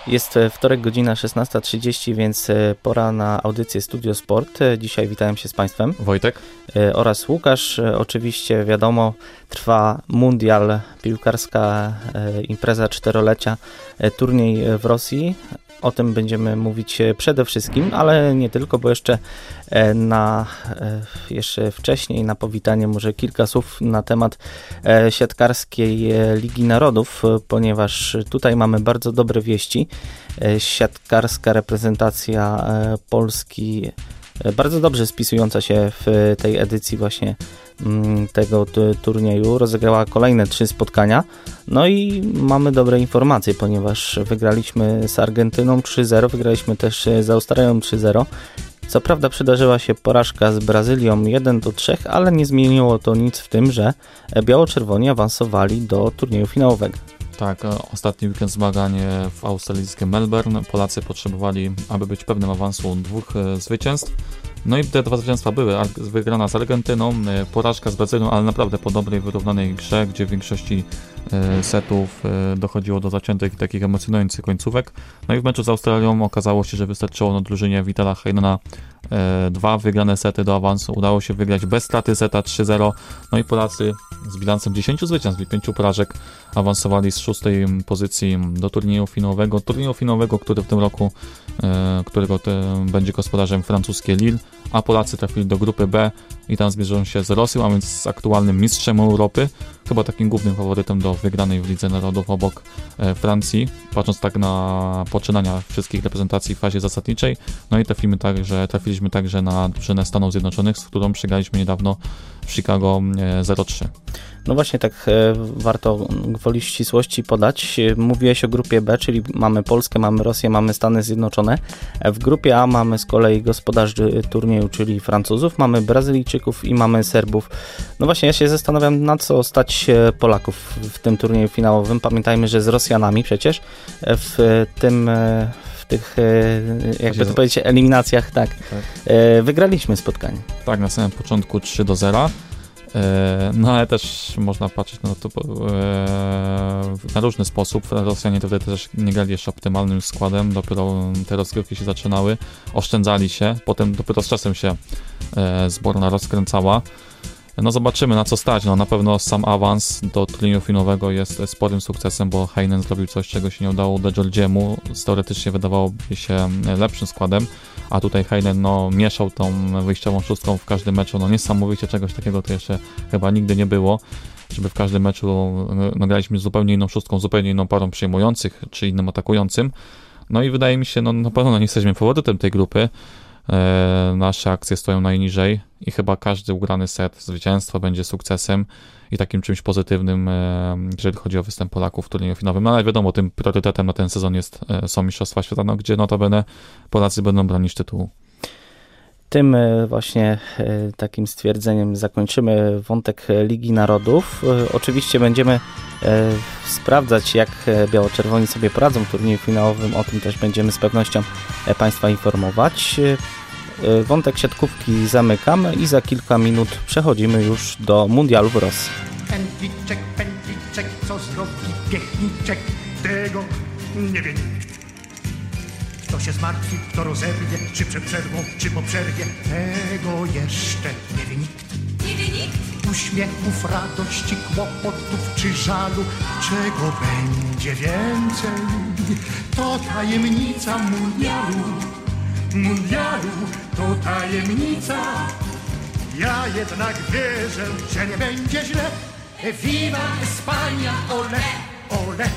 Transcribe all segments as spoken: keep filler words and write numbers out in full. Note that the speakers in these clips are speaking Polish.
Jest wtorek, godzina szesnasta trzydzieści, więc pora na audycję Studio Sport. Dzisiaj witam się z Państwem. Wojtek. Oraz Łukasz. Oczywiście wiadomo, trwa mundial, piłkarska impreza czterolecia, turniej w Rosji. O tym będziemy mówić przede wszystkim, ale nie tylko, bo jeszcze na jeszcze wcześniej na powitanie może kilka słów na temat siatkarskiej Ligi Narodów, ponieważ tutaj mamy bardzo dobre wieści. Siatkarska reprezentacja Polski bardzo dobrze spisująca się w tej edycji właśnie tego turnieju rozegrała kolejne trzy spotkania. No i mamy dobre informacje, ponieważ wygraliśmy z Argentyną trzy zero, wygraliśmy też z Australią trzy zero. Co prawda przydarzyła się porażka z Brazylią jeden do trzech, ale nie zmieniło to nic w tym, że biało-czerwoni awansowali do turnieju finałowego. Tak, ostatni weekend zmagań w australijskim Melbourne. Polacy potrzebowali, aby być pewnym awansu, dwóch zwycięstw. No i te dwa zwycięstwa były. Wygrana z Argentyną, porażka z Brazylią, ale naprawdę po dobrej, wyrównanej grze, gdzie w większości setów dochodziło do zaciętych i takich emocjonujących końcówek. No i w meczu z Australią okazało się, że wystarczyło na drużynie Vitala Heinena dwa wygrane sety do awansu. Udało się wygrać bez straty seta trzy zero. No i Polacy z bilansem dziesięciu zwycięstw i pięciu porażek awansowali z szóstej pozycji do turnieju finałowego. Turnieju finałowego, który w tym roku, którego będzie gospodarzem francuskie Lille, a Polacy trafili do grupy B i tam zmierzą się z Rosją, a więc z aktualnym mistrzem Europy, chyba takim głównym faworytem do wygranej w Lidze Narodów obok Francji, patrząc tak na poczynania wszystkich reprezentacji w fazie zasadniczej. No i trafimy także, trafiliśmy także na drużynę Stanów Zjednoczonych, z którą przegraliśmy niedawno w Chicago zero trzy. No właśnie, tak warto gwoli ścisłości podać. Mówiłeś o grupie B, czyli mamy Polskę, mamy Rosję, mamy Stany Zjednoczone. W grupie A mamy z kolei gospodarzy turnieju, czyli Francuzów, mamy Brazylijczyków i mamy Serbów. No właśnie, ja się zastanawiam, na co stać Polaków w tym turnieju finałowym. Pamiętajmy, że z Rosjanami przecież w tym... w tych, jakby to powiedzieć, eliminacjach, tak, tak. wygraliśmy spotkanie. Tak, na samym początku trzy do zera. No ale też można patrzeć na to na różny sposób. Rosjanie wtedy też nie grali jeszcze optymalnym składem, dopiero te rozgrywki się zaczynały, oszczędzali się, potem dopiero z czasem się zborna rozkręcała. No zobaczymy, na co stać. No na pewno sam awans do turnieju finałowego jest sporym sukcesem, bo Heinen zrobił coś, czego się nie udało De Giorgiemu. Teoretycznie wydawałoby się lepszym składem, a tutaj Heinen no, mieszał tą wyjściową szóstką w każdym meczu. No niesamowicie, czegoś takiego to jeszcze chyba nigdy nie było, żeby w każdym meczu no, graliśmy zupełnie inną szóstką, zupełnie inną parą przyjmujących, czy innym atakującym. No i wydaje mi się, no na pewno nie jesteśmy faworytem tej grupy. E, nasze akcje stoją najniżej i chyba każdy ugrany set zwycięstwa będzie sukcesem i takim czymś pozytywnym, e, jeżeli chodzi o występ Polaków w turnieju finałowym. No ale wiadomo, tym priorytetem na ten sezon jest, e, są Mistrzostwa Świata, no, gdzie notabene Polacy będą bronić tytułu. Tym właśnie takim stwierdzeniem zakończymy wątek Ligi Narodów. Oczywiście będziemy sprawdzać, jak biało-czerwoni sobie poradzą w turnieju finałowym. O tym też będziemy z pewnością Państwa informować. Wątek siatkówki zamykamy i za kilka minut przechodzimy już do mundialu w Rosji. Pętliczek, pętliczek, co zrobi piechniczek, tego nie wie nikt. Kto się zmartwi, kto rozerwie, czy przed przerwą, czy po przerwie, tego jeszcze nie wie nikt. Nie wie nikt. Uśmiechów, radości, kłopotów czy żalu, czego będzie więcej, to tajemnica mundialu. Mundialu to tajemnica. Ja jednak wierzę, że nie będzie źle. Viva España, ole, ole.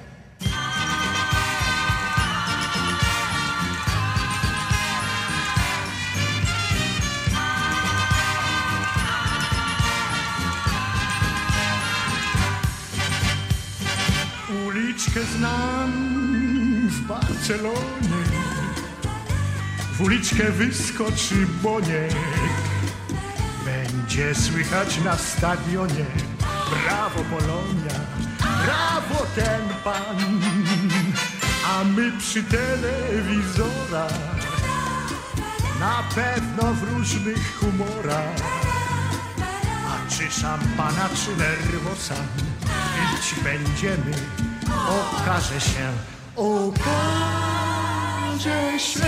Uliczkę znam w Barcelonie, w uliczkę wyskoczy Boniek. Będzie słychać na stadionie: brawo Polonia, brawo ten pan. A my przy telewizorach, na pewno w różnych humorach. A czy szampana, czy nerwosa pić będziemy, okaże się okaże się.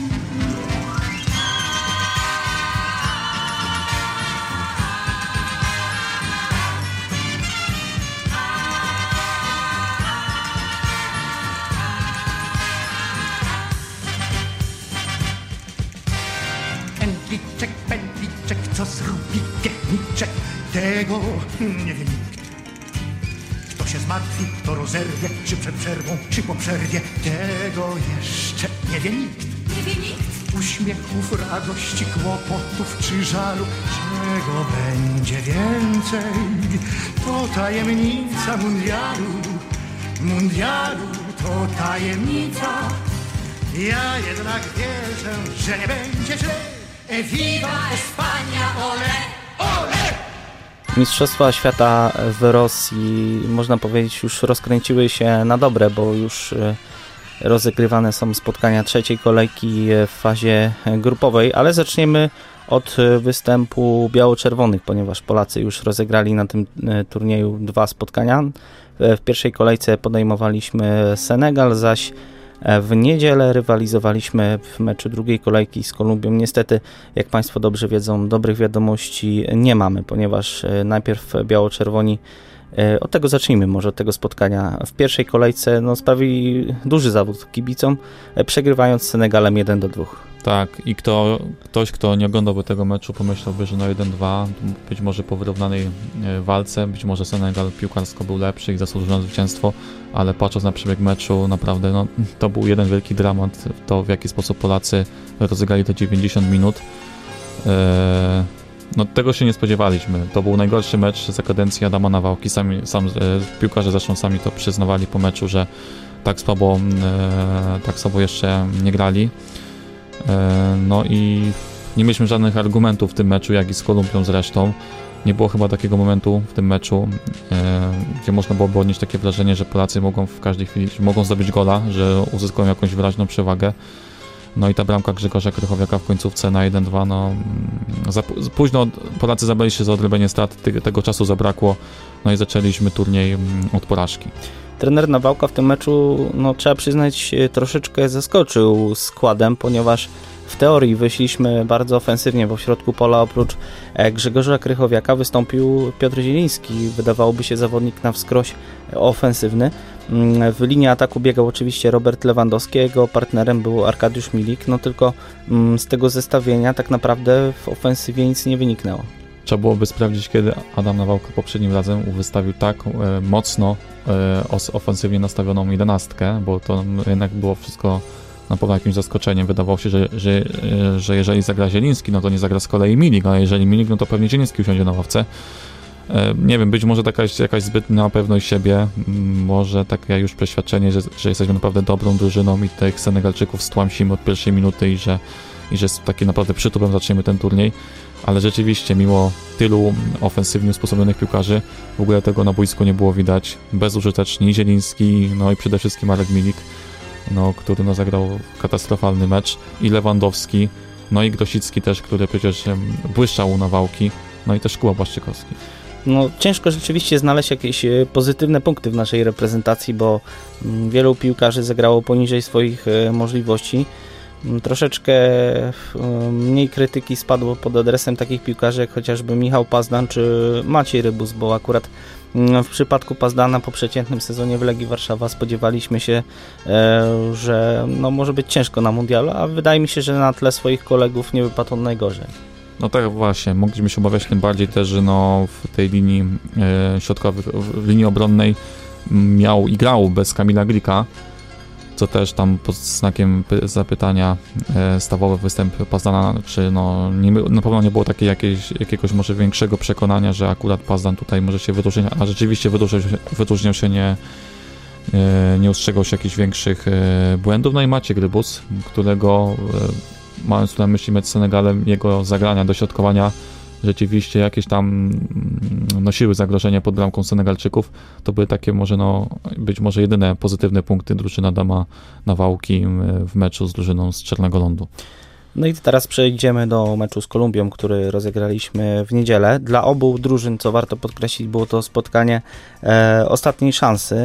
Pętliczek, pętliczek, co zrobi piechniczek, tego nie wie nikt. Kto się zmartwi, kto rozerwie, czy przed przerwą, czy po przerwie, tego jeszcze nie wie nikt. Nie wie nikt. Uśmiechów, radości, kłopotów czy żalu, czego będzie więcej, to tajemnica mundialu. Mundialu to tajemnica. Ja jednak wierzę, że nie będzie źle. Viva Espania, ole, ole! Mistrzostwa Świata w Rosji, można powiedzieć, już rozkręciły się na dobre, bo już rozegrywane są spotkania trzeciej kolejki w fazie grupowej, ale zaczniemy od występu biało-czerwonych, ponieważ Polacy już rozegrali na tym turnieju dwa spotkania. W pierwszej kolejce podejmowaliśmy Senegal, zaś w niedzielę rywalizowaliśmy w meczu drugiej kolejki z Kolumbią. Niestety, jak Państwo dobrze wiedzą, dobrych wiadomości nie mamy, ponieważ najpierw biało-czerwoni, od tego zacznijmy może, od tego spotkania. W pierwszej kolejce no, sprawili duży zawód kibicom, przegrywając z Senegalem jeden do dwóch. Tak, i kto, ktoś, kto nie oglądałby tego meczu, pomyślałby, że no jeden dwa, być może po wyrównanej walce, być może Senegal piłkarsko był lepszy i zasłużył na zwycięstwo, ale patrząc na przebieg meczu, naprawdę no, to był jeden wielki dramat, to w jaki sposób Polacy rozegrali te dziewięćdziesiąt minut. Eee, no tego się nie spodziewaliśmy. To był najgorszy mecz za kadencji Adama Nawałki. Sami, sam, e, piłkarze zresztą sami to przyznawali po meczu, że tak słabo, e, tak słabo jeszcze nie grali. No i nie mieliśmy żadnych argumentów w tym meczu, jak i z Kolumbią zresztą. Nie było chyba takiego momentu w tym meczu, gdzie można byłoby odnieść takie wrażenie, że Polacy mogą w każdej chwili, mogą zdobyć gola, że uzyskują jakąś wyraźną przewagę. No i ta bramka Grzegorza Krychowiaka w końcówce na jeden dwa, no za późno Polacy zabrali się za odrobienie strat, tego czasu zabrakło, no i zaczęliśmy turniej od porażki. Trener Nawałka w tym meczu, no trzeba przyznać, troszeczkę zaskoczył składem, ponieważ w teorii wyszliśmy bardzo ofensywnie, bo w środku pola oprócz Grzegorza Krychowiaka wystąpił Piotr Zieliński. Wydawałoby się zawodnik na wskroś ofensywny. W linii ataku biegał oczywiście Robert Lewandowski, jego partnerem był Arkadiusz Milik, no tylko z tego zestawienia tak naprawdę w ofensywie nic nie wyniknęło. Trzeba byłoby sprawdzić, kiedy Adam Nawałka poprzednim razem wystawił tak e, mocno e, os, ofensywnie nastawioną jedenastkę, bo to jednak było wszystko na pewno jakimś zaskoczeniem. Wydawało się, że, że, e, że jeżeli zagra Zieliński, no to nie zagra z kolei Milik, a jeżeli Milik, no to pewnie Zieliński usiądzie na ławce. E, nie wiem, być może taka jakaś zbytna pewność siebie, może takie już przeświadczenie, że, że jesteśmy naprawdę dobrą drużyną i tych Senegalczyków stłamsimy od pierwszej minuty i że, i że z takim naprawdę przytupem zaczniemy ten turniej. Ale rzeczywiście, mimo tylu ofensywnie usposobionych piłkarzy, w ogóle tego na boisku nie było widać. Bezużyteczni Zieliński, no i przede wszystkim Marek Milik, no, który no, zagrał katastrofalny mecz, i Lewandowski, no i Grosicki też, który przecież błyszczał u Nawałki, no i też Kuba Błaszczykowski. No, ciężko rzeczywiście znaleźć jakieś pozytywne punkty w naszej reprezentacji, bo wielu piłkarzy zagrało poniżej swoich możliwości. Troszeczkę mniej krytyki spadło pod adresem takich piłkarzy jak chociażby Michał Pazdan czy Maciej Rybus, bo akurat w przypadku Pazdana po przeciętnym sezonie w Legii Warszawa spodziewaliśmy się, że no może być ciężko na mundialu, a wydaje mi się, że na tle swoich kolegów nie wypadł on najgorzej. No tak właśnie, mogliśmy się obawiać tym bardziej też, że no w tej linii e, środkowej, w linii obronnej miał i grał bez Kamila Glika, co też tam pod znakiem zapytania e, stawowy występ Pazdana, czy no nie, na pewno nie było takiej jakieś, jakiegoś może większego przekonania, że akurat Pazdan tutaj może się wyróżnić, a rzeczywiście wyróżniał się, wyróżniał się nie, e, nie ustrzegał się jakichś większych e, błędów. No i Maciek Rybus, którego e, mając tu na myśli mecz z Senegalem, jego zagrania, dośrodkowania rzeczywiście jakieś tam nosiły zagrożenie pod bramką Senegalczyków, to były takie może no, być może jedyne pozytywne punkty drużyny Adama Nawałki w meczu z drużyną z Czarnego Lądu. No i teraz przejdziemy do meczu z Kolumbią, który rozegraliśmy w niedzielę. Dla obu drużyn, co warto podkreślić, było to spotkanie e, ostatniej szansy.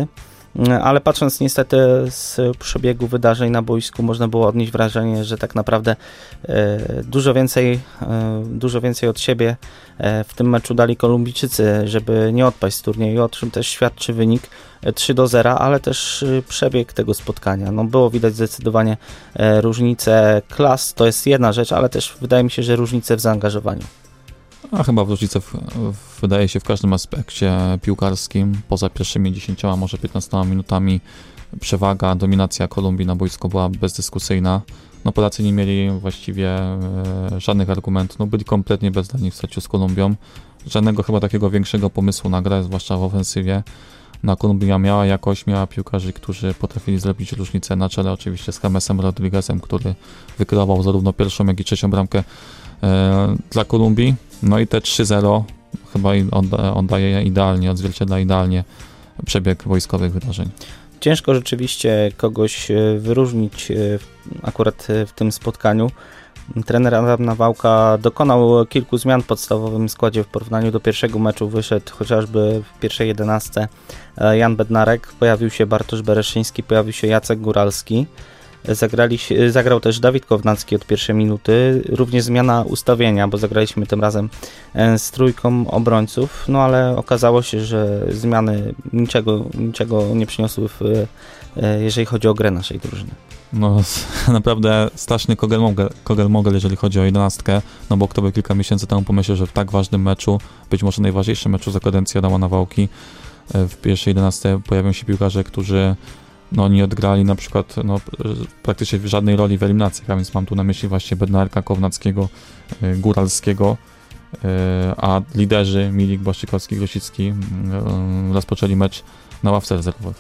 ale patrząc niestety z przebiegu wydarzeń na boisku można było odnieść wrażenie, że tak naprawdę dużo więcej, dużo więcej od siebie w tym meczu dali Kolumbijczycy, żeby nie odpaść z turnieju, o czym też świadczy wynik trzy do zera, ale też przebieg tego spotkania. No, było widać zdecydowanie różnice klas, to jest jedna rzecz, ale też wydaje mi się, że różnice w zaangażowaniu. A chyba różnice w, w, wydaje się w każdym aspekcie piłkarskim, poza pierwszymi dziesięcioma, może piętnastoma minutami przewaga, dominacja Kolumbii na boisku była bezdyskusyjna. No Polacy nie mieli właściwie e, żadnych argumentów, no byli kompletnie bezradni w starciu z Kolumbią. Żadnego chyba takiego większego pomysłu na grę, zwłaszcza w ofensywie. No, Kolumbia miała jakość, miała piłkarzy, którzy potrafili zrobić różnicę, na czele oczywiście z Chamesem Rodriguezem, który wykreował zarówno pierwszą, jak i trzecią bramkę e, dla Kolumbii. No i te trzy zero chyba oddaje idealnie, odzwierciedla idealnie przebieg wojskowych wydarzeń. Ciężko rzeczywiście kogoś wyróżnić akurat w tym spotkaniu. Trener Adam Nawałka dokonał kilku zmian w podstawowym składzie w porównaniu do pierwszego meczu. Wyszedł chociażby w pierwszej jedenastce Jan Bednarek, pojawił się Bartosz Bereszyński, pojawił się Jacek Góralski. Zagrali, zagrał też Dawid Kownacki od pierwszej minuty, również zmiana ustawienia, bo zagraliśmy tym razem z trójką obrońców, no ale okazało się, że zmiany niczego, niczego nie przyniosły, w, jeżeli chodzi o grę naszej drużyny. No naprawdę straszny kogel-mogel, jeżeli chodzi o jedenastkę, no bo kto by kilka miesięcy temu pomyślał, że w tak ważnym meczu, być może najważniejszym meczu za kadencji Adama Nawałki, w pierwszej jedenastce pojawią się piłkarze, którzy no nie odgrali na przykład no, praktycznie żadnej roli w eliminacjach, a więc mam tu na myśli właśnie Bednarka, Kownackiego, Góralskiego, a liderzy Milik, Błaszczykowski, Grosicki rozpoczęli mecz na ławce rezerwowych.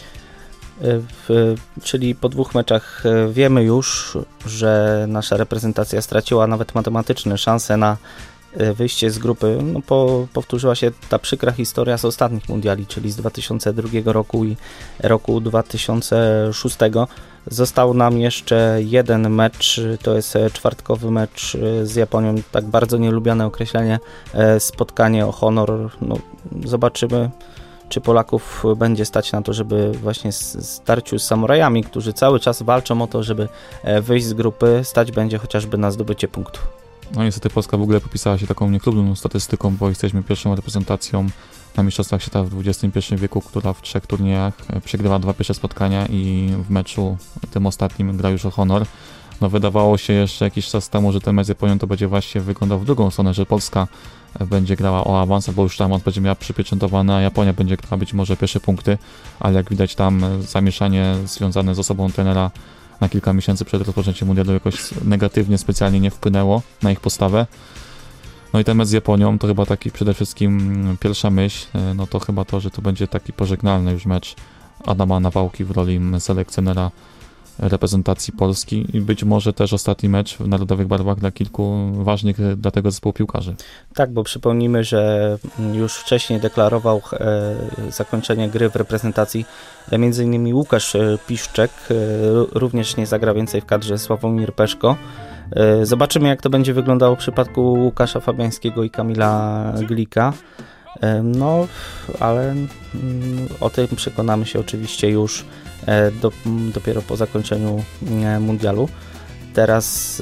W, czyli po dwóch meczach wiemy już, że nasza reprezentacja straciła nawet matematyczne szanse na wyjście z grupy. No, po, powtórzyła się ta przykra historia z ostatnich mundiali, czyli z dwa tysiące drugiego roku i roku dwa tysiące szóstego. Został nam jeszcze jeden mecz, to jest czwartkowy mecz z Japonią, tak bardzo nielubiane określenie, spotkanie o honor. No, zobaczymy, czy Polaków będzie stać na to, żeby właśnie w starciu z samurajami, którzy cały czas walczą o to, żeby wyjść z grupy, stać będzie chociażby na zdobycie punktu. No niestety Polska w ogóle popisała się taką niechlubną statystyką, bo jesteśmy pierwszą reprezentacją na Mistrzostwach Świata w dwudziestym pierwszym wieku, która w trzech turniejach przegrywa dwa pierwsze spotkania i w meczu tym ostatnim gra już o honor. No wydawało się jeszcze jakiś czas temu, że ten mecz z Japonią to będzie właśnie wyglądał w drugą stronę, że Polska będzie grała o awans, bo już tam będzie miała przypieczętowane, a Japonia będzie grała być może pierwsze punkty, ale jak widać tam zamieszanie związane z osobą trenera na kilka miesięcy przed rozpoczęciem mundialu jakoś negatywnie, specjalnie nie wpłynęło na ich postawę. No i ten mecz z Japonią to chyba taki przede wszystkim pierwsza myśl, no to chyba to, że to będzie taki pożegnalny już mecz Adama Nawałki w roli selekcjonera reprezentacji Polski i być może też ostatni mecz w narodowych barwach dla kilku ważnych dla tego zespołu piłkarzy. Tak, bo przypomnijmy, że już wcześniej deklarował e, zakończenie gry w reprezentacji e, między innymi Łukasz Piszczek, e, również nie zagra więcej w kadrze Sławomir Peszko. E, zobaczymy, jak to będzie wyglądało w przypadku Łukasza Fabiańskiego i Kamila Glika. E, no, ale mm, o tym przekonamy się oczywiście już Do, dopiero po zakończeniu mundialu. Teraz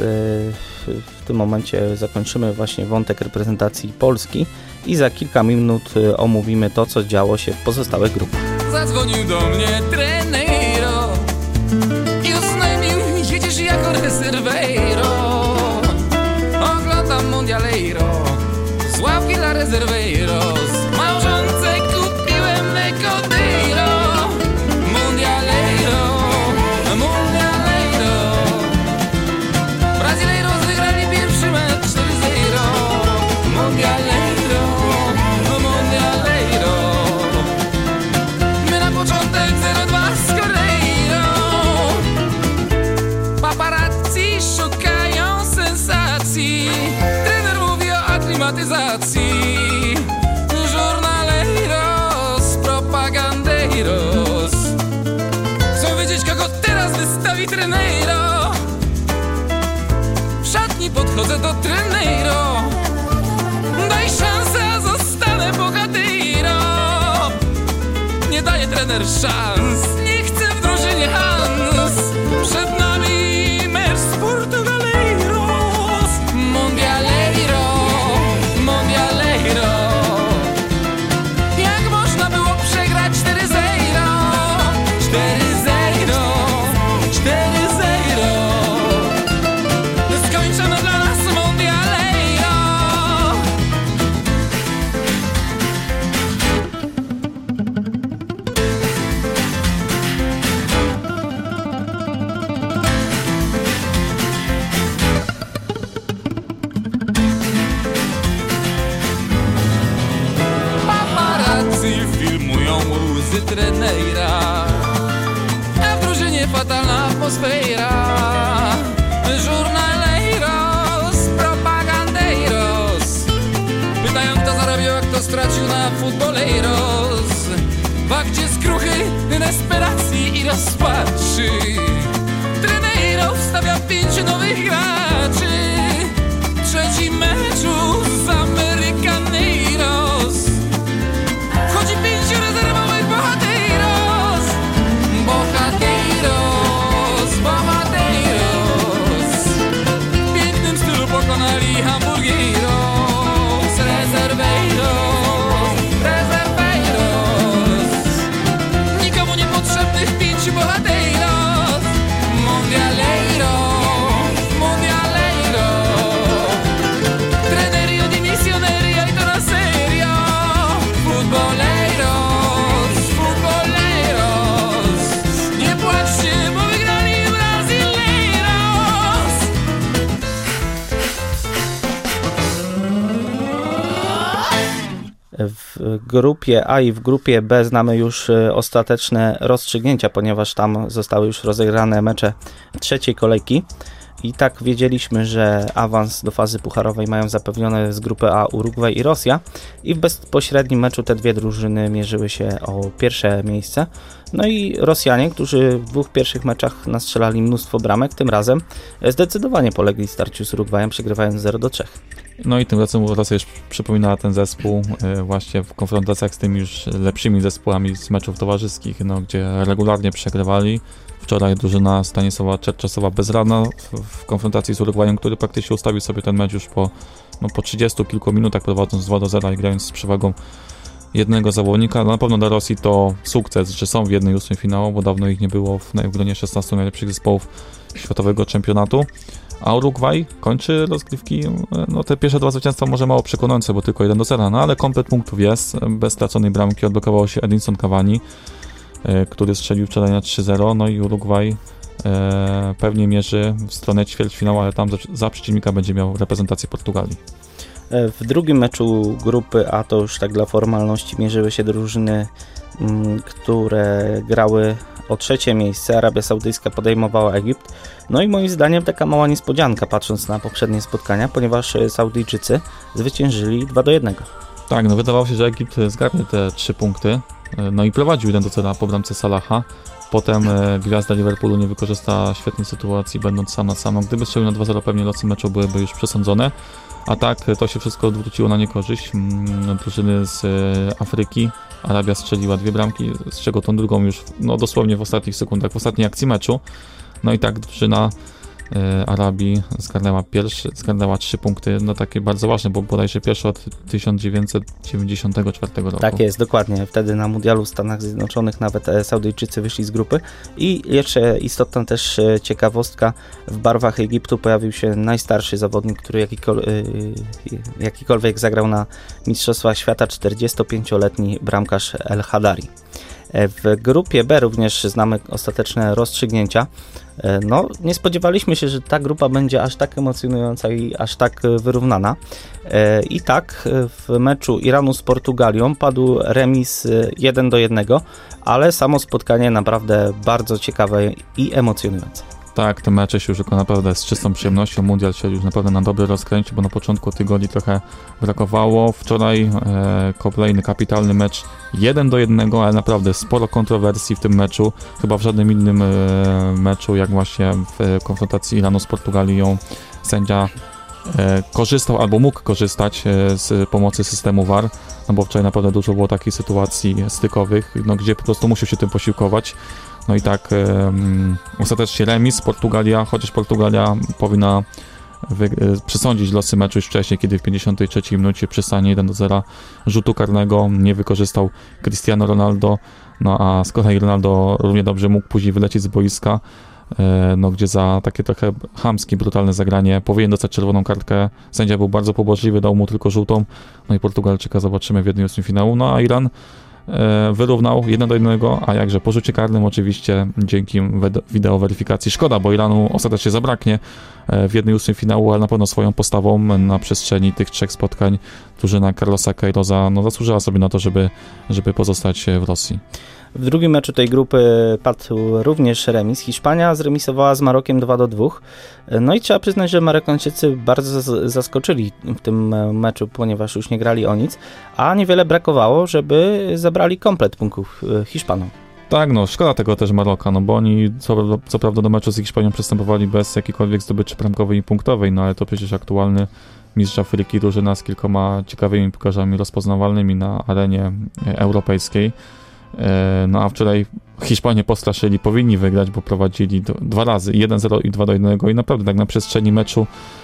w tym momencie zakończymy właśnie wątek reprezentacji Polski i za kilka minut omówimy to, co działo się w pozostałych grupach. Zadzwonił do mnie trenero i oznajmił, jedziesz jako reserveiro. Oglądam mundialeiro z ławki dla reserveiros. Małżonce kupiłem Necodeiro. Brazileiros wygrali pierwszy mecz cztery zero. Mundialeiro, mundialeiro. My na początek zero dwa z Koreirą. Paparazzi szukają sensacji. Trener mówi o aklimatyzacji. Jornaleiros, propagandeiros. Chcą wiedzieć, kogo teraz wystawi trenero. W szatni podchodzę do trenero. Daj szansę, a zostanę bohatero. Nie daje trener numer szans. Nie chcę w drużynie Hans. Przed nami mecz z Portugaleiros. Mundialeiro, Mundialeiro. Jak można było przegrać cztery zero? cztery zero, cztery zero. Skończono dla nas Mundialeiro. Paparazzi filmują łzy trenera, a w drużynie fatalna atmosfera. Jornaleiros, propagandeiros pytają, kto zarobił, a kto stracił na futboleiros. W akcie skruchy, desperacji i rozpaczy Treneiro wstawia pięciu nowych graczy. Trzeci meczu z Americaneiros wchodzi pięciu rezerwowych bohateiros. Bohateiros, bohateiros w pięknym stylu pokonali Hamburgueiros. Reserveiros, reserveiros, nikomu niepotrzebnych pięciu bohateiros. Mundialeiro, Mundialeiro. Trenerio di misioneria y toda serio. Futboleiros, futboleiros. Nie płaczcie, bo wygrali Brasileiros. W grupie A i w grupie B znamy już e, ostateczne rozstrzygnięcia, ponieważ tam zostały już rozegrane mecze trzeciej kolejki. I tak wiedzieliśmy, że awans do fazy pucharowej mają zapewnione z grupy A Urugwaj i Rosja. I w bezpośrednim meczu te dwie drużyny mierzyły się o pierwsze miejsce. No i Rosjanie, którzy w dwóch pierwszych meczach nastrzelali mnóstwo bramek, tym razem zdecydowanie polegli w starciu z Urugwajem, przegrywając zero do trzech. No i tym razem Rosja już przypominała ten zespół e, właśnie w konfrontacjach z tymi już lepszymi zespołami z meczów towarzyskich, no, gdzie regularnie przegrywali. Wczoraj drużyna Stanisława Czerczesowa bezradna w, w konfrontacji z Urugwajem, który praktycznie ustawił sobie ten mecz już po, no, po trzydziestu kilku minutach, prowadząc dwa do zera i grając z przewagą jednego zawodnika. No, na pewno dla Rosji to sukces, że są w jednej ósmej finału, bo dawno ich nie było w, w gronie szesnastu najlepszych zespołów światowego czempionatu. A Urugwaj kończy rozgrywki, no te pierwsze dwa zwycięstwa może mało przekonujące, bo tylko jeden do zera, no ale komplet punktów jest, bez straconej bramki odblokował się Edinson Cavani, e, który strzelił wczoraj na trzy zero, no i Urugwaj e, pewnie mierzy w stronę ćwierćfinału, ale tam za, za przeciwnika będzie miał reprezentację Portugalii. W drugim meczu grupy A to już tak dla formalności mierzyły się drużyny, m, które grały o trzecie miejsce. Arabia Saudyjska podejmowała Egipt. No i moim zdaniem taka mała niespodzianka, patrząc na poprzednie spotkania, ponieważ Saudyjczycy zwyciężyli dwa do jednego. Tak, no wydawało się, że Egipt zgarnie te trzy punkty, no i prowadził jeden do zera po bramce Salaha. Potem e, gwiazda Liverpoolu nie wykorzystała świetnej sytuacji, będąc sam na sam. Gdyby strzelił na dwa zero, pewnie losy meczu byłyby już przesądzone. A tak, to się wszystko odwróciło na niekorzyść mm, drużyny z e, Afryki. Arabia strzeliła dwie bramki, z czego tą drugą już no, dosłownie w ostatnich sekundach, w ostatniej akcji meczu. No i tak drużyna e, Arabii zgarnęła pierwszy, zgarnęła trzy punkty, no takie bardzo ważne, bo bodajże pierwszy od tysiąc dziewięćset dziewięćdziesiątego czwartego roku. Tak jest, dokładnie. Wtedy na mundialu w Stanach Zjednoczonych nawet Saudyjczycy wyszli z grupy. I jeszcze istotna też ciekawostka, w barwach Egiptu pojawił się najstarszy zawodnik, który jakikol, jakikolwiek zagrał na Mistrzostwach Świata, czterdziestopięcioletni bramkarz El Hadari. W grupie B również znamy ostateczne rozstrzygnięcia. No, nie spodziewaliśmy się, że ta grupa będzie aż tak emocjonująca i aż tak wyrównana. I tak w meczu Iranu z Portugalią padł remis jeden do jednego, ale samo spotkanie naprawdę bardzo ciekawe i emocjonujące. Tak, te mecze się już tylko naprawdę z czystą przyjemnością. Mundial się już naprawdę na dobre rozkręci, bo na początku tygodni trochę brakowało. Wczoraj e, kolejny kapitalny mecz jeden do jednego, ale naprawdę sporo kontrowersji w tym meczu. Chyba w żadnym innym e, meczu, jak właśnie w konfrontacji Iranu z Portugalią, sędzia e, korzystał albo mógł korzystać e, z pomocy systemu V A R, no bo wczoraj naprawdę dużo było takich sytuacji stykowych, no, gdzie po prostu musiał się tym posiłkować. No i tak e, ostatecznie remis Portugalia, chociaż Portugalia powinna wy, przesądzić losy meczu już wcześniej, kiedy w pięćdziesiątej trzeciej minucie przy stanie jeden do zera rzutu karnego nie wykorzystał Cristiano Ronaldo, no a z kolei Ronaldo równie dobrze mógł później wylecieć z boiska, no gdzie za takie trochę chamskie, brutalne zagranie powinien dostać czerwoną kartkę. Sędzia był bardzo pobożliwy, dał mu tylko żółtą, no i Portugalczyka zobaczymy w jednym ósmym finału, no a Iran wyrównał jeden do jednego, a jakże po rzucie karnym oczywiście dzięki wideo weryfikacji. Szkoda, bo Iranu ostatecznie zabraknie w jednej ósmej finału, ale na pewno swoją postawą na przestrzeni tych trzech spotkań drużyna Carlosa Queiroza no, zasłużyła sobie na to, żeby, żeby pozostać w Rosji. W drugim meczu tej grupy padł również remis. Hiszpania zremisowała z Marokiem dwa do dwóch. No i trzeba przyznać, że Marokańczycy bardzo zaskoczyli w tym meczu, ponieważ już nie grali o nic, a niewiele brakowało, żeby zabrali komplet punktów Hiszpanom. Tak, no szkoda tego też Maroka, no bo oni co, co prawda do meczu z Hiszpanią przystępowali bez jakiejkolwiek zdobyczy bramkowej i punktowej, no ale to przecież aktualny mistrz Afryki, drużyna z kilkoma ciekawymi piłkarzami rozpoznawalnymi na arenie europejskiej. No a wczoraj Hiszpanie postraszyli, powinni wygrać, bo prowadzili do, dwa razy, jeden zero i dwa do jednego i naprawdę tak na przestrzeni meczu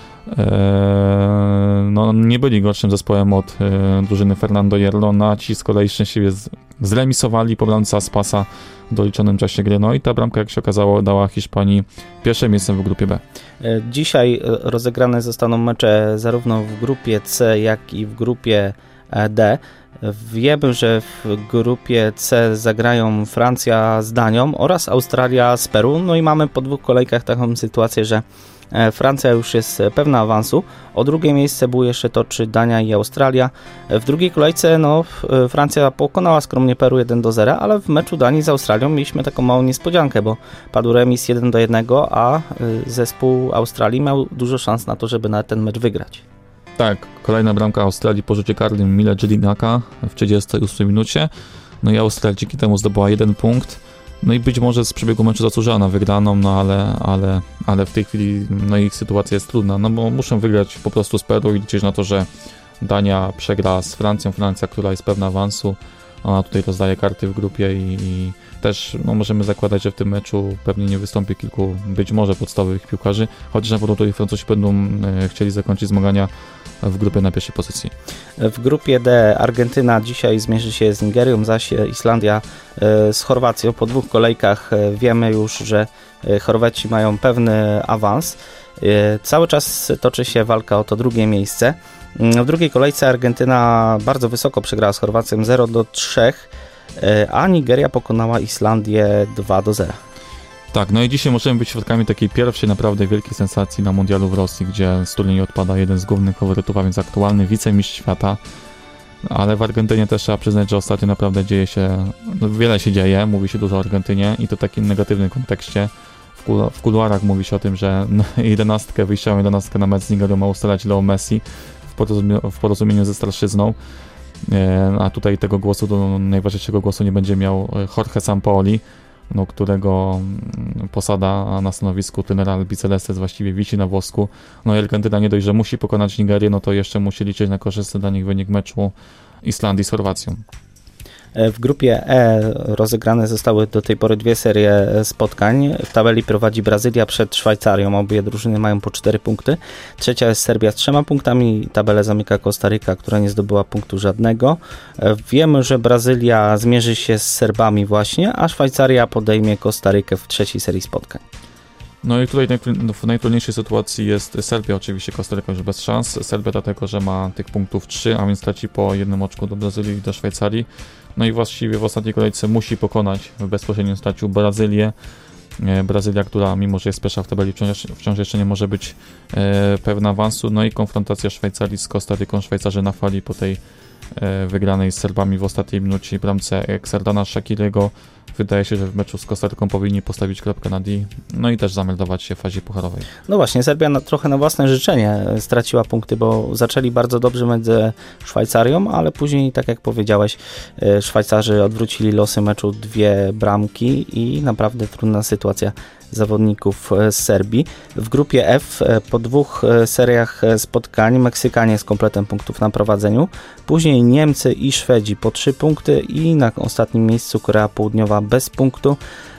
e, no nie byli gorszym zespołem od e, drużyny Fernando Hierro, no a ci z kolei szczęśliwie z, zremisowali po bramce Aspasa w doliczonym czasie gry, no i ta bramka, jak się okazało, dała Hiszpanii pierwsze miejsce w grupie B. Dzisiaj rozegrane zostaną mecze zarówno w grupie C, jak i w grupie D. Wiemy, że w grupie C zagrają Francja z Danią oraz Australia z Peru. No i mamy po dwóch kolejkach taką sytuację, że Francja już jest pewna awansu. O drugie miejsce było jeszcze toczy Dania i Australia. W drugiej kolejce no, Francja pokonała skromnie Peru jeden do zera, ale w meczu Danii z Australią mieliśmy taką małą niespodziankę, bo padł remis jeden do jednego, a zespół Australii miał dużo szans na to, żeby na ten mecz wygrać. Tak, kolejna bramka Australii po rzucie karnym Mile Jelinaka w trzydziestej ósmej minucie. No i Australia dzięki temu zdobyła jeden punkt. No i być może z przebiegu meczu zasłużyła na wygraną, no ale, ale, ale w tej chwili no ich sytuacja jest trudna, no bo muszą wygrać po prostu z Peru i liczyć na to, że Dania przegra z Francją, Francja, która jest pewna awansu. Ona tutaj rozdaje karty w grupie i, i też no, możemy zakładać, że w tym meczu pewnie nie wystąpi kilku być może podstawowych piłkarzy, chociaż na pewno tutaj Francuzi będą e, chcieli zakończyć zmagania w grupie na pierwszej pozycji. W grupie D Argentyna dzisiaj zmierzy się z Nigerią, zaś Islandia e, z Chorwacją. Po dwóch kolejkach e, wiemy już, że e, Chorwaci mają pewny awans. E, cały czas toczy się walka o to drugie miejsce. W drugiej kolejce Argentyna bardzo wysoko przegrała z Chorwacją zero do trzech, a Nigeria pokonała Islandię dwa do zera. Tak, no i dzisiaj możemy być świadkami takiej pierwszej naprawdę wielkiej sensacji na mundialu w Rosji, gdzie z turnieju odpada jeden z głównych faworytów, a więc aktualny wicemistrz świata. Ale w Argentynie też trzeba przyznać, że ostatnio naprawdę dzieje się, no wiele się dzieje, mówi się dużo o Argentynie i to w takim negatywnym kontekście. W kuluarach mówi się o tym, że jedenastkę, wyjściową jedenastkę na mecz z Nigerią ma ustalać Leo Messi w porozumieniu, w porozumieniu ze starszyzną, a tutaj tego głosu, do najważniejszego głosu nie będzie miał Jorge Sampaoli, no, którego posada na stanowisku trenera Albicelestes właściwie wisi na włosku. No i Argentyna nie dość, że musi pokonać Nigerię, no to jeszcze musi liczyć na korzystny dla nich wynik meczu Islandii z Chorwacją. W grupie E rozegrane zostały do tej pory dwie serie spotkań. W tabeli prowadzi Brazylia przed Szwajcarią. Obie drużyny mają po cztery punkty. Trzecia jest Serbia z trzema punktami. Tabelę zamyka Kostaryka, która nie zdobyła punktu żadnego. Wiemy, że Brazylia zmierzy się z Serbami właśnie, a Szwajcaria podejmie Kostarykę w trzeciej serii spotkań. No i tutaj w najtrudniejszej sytuacji jest Serbia, oczywiście Kostaryka już bez szans. Serbia dlatego, że ma tych punktów trzy, a więc traci po jednym oczku do Brazylii i do Szwajcarii. No i właściwie w ostatniej kolejce musi pokonać w bezpośrednim starciu Brazylię. Brazylia, która mimo, że jest pierwsza w tabeli, wciąż, wciąż jeszcze nie może być e, pewna awansu. No i konfrontacja Szwajcarii z Kostaryką. Szwajcarzy na fali po tej e, wygranej z Serbami w ostatniej minucie bramce Xerdana Shaqiriego. Wydaje się, że w meczu z Kostaryką powinni postawić kropkę na D, no i też zameldować się w fazie pucharowej. No właśnie, Serbia na, trochę na własne życzenie straciła punkty, bo zaczęli bardzo dobrze mecz ze Szwajcarią, ale później, tak jak powiedziałeś, Szwajcarzy odwrócili losy meczu dwie bramki i naprawdę trudna sytuacja zawodników z Serbii. W grupie F po dwóch seriach spotkań Meksykanie z kompletem punktów na prowadzeniu, później Niemcy i Szwedzi po trzy punkty i na ostatnim miejscu Korea Południowa bez punktu.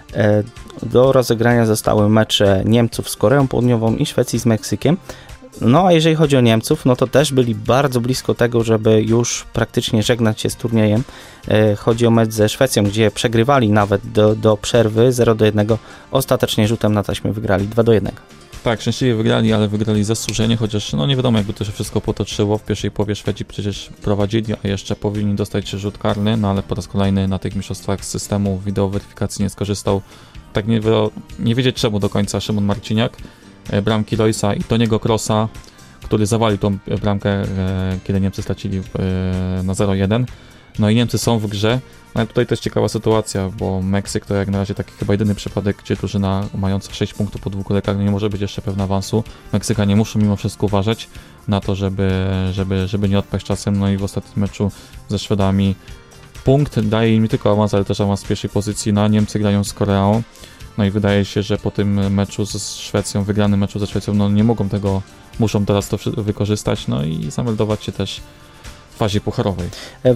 Do rozegrania zostały mecze Niemców z Koreą Południową i Szwecji z Meksykiem. No a jeżeli chodzi o Niemców, no to też byli bardzo blisko tego, żeby już praktycznie żegnać się z turniejem. Chodzi o mecz ze Szwecją, gdzie przegrywali nawet do, do przerwy zero do jednego. Ostatecznie rzutem na taśmę wygrali dwa do jednego. Tak, szczęśliwie wygrali, ale wygrali zasłużenie, chociaż no nie wiadomo, jakby to się wszystko potoczyło. W pierwszej połowie Szwedzi przecież prowadzili, a jeszcze powinni dostać rzut karny, no ale po raz kolejny na tych mistrzostwach z systemu wideoweryfikacji nie skorzystał. Tak nie, nie wiedzieć czemu do końca Szymon Marciniak. Bramki Loisa i Toniego Krosa, który zawalił tą bramkę, kiedy Niemcy stracili na zero jeden. No i Niemcy są w grze, no ale tutaj też ciekawa sytuacja, bo Meksyk to jak na razie taki chyba jedyny przypadek, gdzie drużyna mająca sześć punktów po dwóch kolejkach nie może być jeszcze pewna awansu. Meksykanie muszą mimo wszystko uważać na to, żeby, żeby, żeby nie odpaść czasem, no i w ostatnim meczu ze Szwedami punkt daje im nie tylko awans, ale też awans z pierwszej pozycji, no a Niemcy grają z Koreą. No i wydaje się, że po tym meczu z Szwecją, wygranym meczu ze Szwecją, no nie mogą tego, muszą teraz to wykorzystać, no i zameldować się też w fazie pucharowej.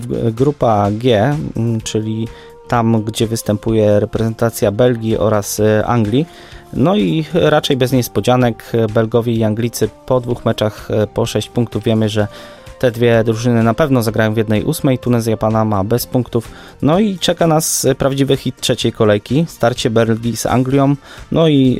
Grupa G, czyli tam, gdzie występuje reprezentacja Belgii oraz Anglii, no i raczej bez niespodzianek Belgowie i Anglicy po dwóch meczach po sześć punktów. Wiemy, że te dwie drużyny na pewno zagrają w jednej ósmej, Tunezja Panama bez punktów, no i czeka nas prawdziwy hit trzeciej kolejki, starcie Belgii z Anglią, no i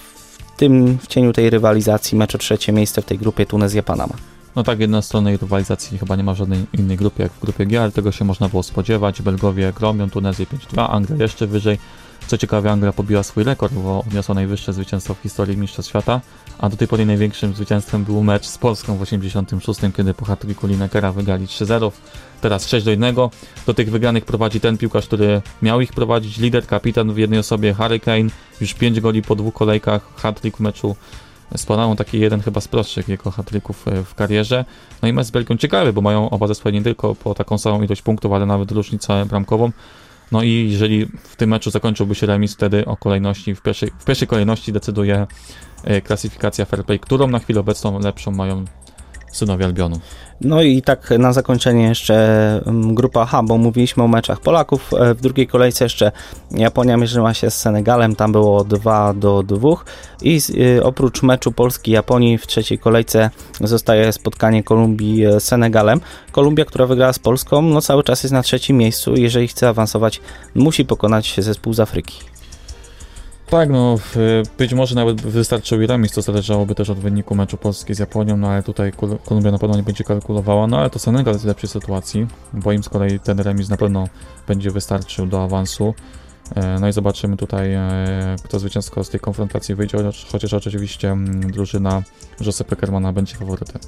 w tym, w cieniu tej rywalizacji mecz o trzecie miejsce w tej grupie Tunezja Panama. No tak, jednostronnej rywalizacji chyba nie ma w żadnej innej grupie jak w grupie G, ale tego się można było spodziewać. Belgowie gromią Tunezję pięć dwa, Anglia jeszcze wyżej. Co ciekawe, Anglia pobiła swój rekord, bo odniosła najwyższe zwycięstwo w historii Mistrzostw Świata, a do tej pory największym zwycięstwem był mecz z Polską w osiemdziesiątym szóstym, kiedy po hat-tricku Linekera wygrali trzy zero, teraz sześć do jednego. Do tych wygranych prowadzi ten piłkarz, który miał ich prowadzić, lider, kapitan w jednej osobie, Harry Kane, już pięć goli po dwóch kolejkach, hat-trick w meczu z Panamą, taki jeden chyba z prostszych jego hat-tricków w karierze. No i mecz z Belgią ciekawy, bo mają oba zespoły nie tylko po taką samą ilość punktów, ale nawet różnicę bramkową. No i jeżeli w tym meczu zakończyłby się remis, wtedy o kolejności, w pierwszej, w pierwszej kolejności decyduje klasyfikacja Fair Play, którą na chwilę obecną lepszą mają synowie Albionu. No i tak na zakończenie jeszcze grupa H, bo mówiliśmy o meczach Polaków. W drugiej kolejce jeszcze Japonia mierzyła się z Senegalem, tam było dwa do dwóch i oprócz meczu Polski-Japonii w trzeciej kolejce zostaje spotkanie Kolumbii z Senegalem. Kolumbia, która wygrała z Polską, no cały czas jest na trzecim miejscu. Jeżeli chce awansować, musi pokonać zespół z Afryki. Tak, no być może nawet wystarczył i remis, to zależałoby też od wyniku meczu Polski z Japonią, no ale tutaj Kolumbia na pewno nie będzie kalkulowała, no ale to Senegal jest w lepszej sytuacji, bo im z kolei ten remis na pewno będzie wystarczył do awansu. No i zobaczymy tutaj, kto zwycięsko z tej konfrontacji wyjdzie, chociaż oczywiście drużyna Jose Pekermana będzie faworytem.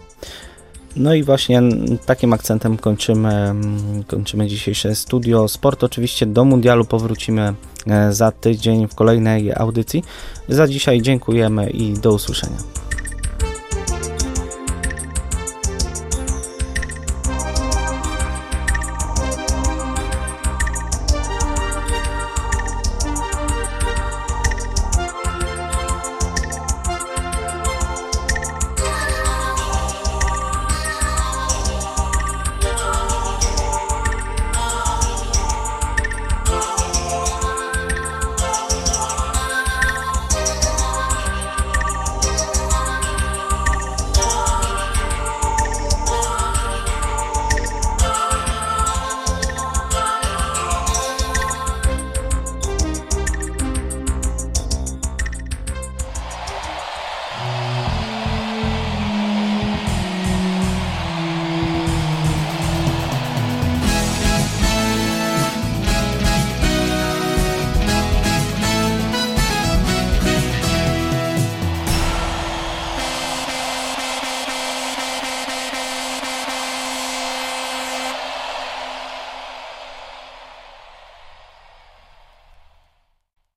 No i właśnie takim akcentem kończymy, kończymy dzisiejsze Studio Sport. Oczywiście do mundialu powrócimy za tydzień w kolejnej audycji. Za dzisiaj dziękujemy i do usłyszenia.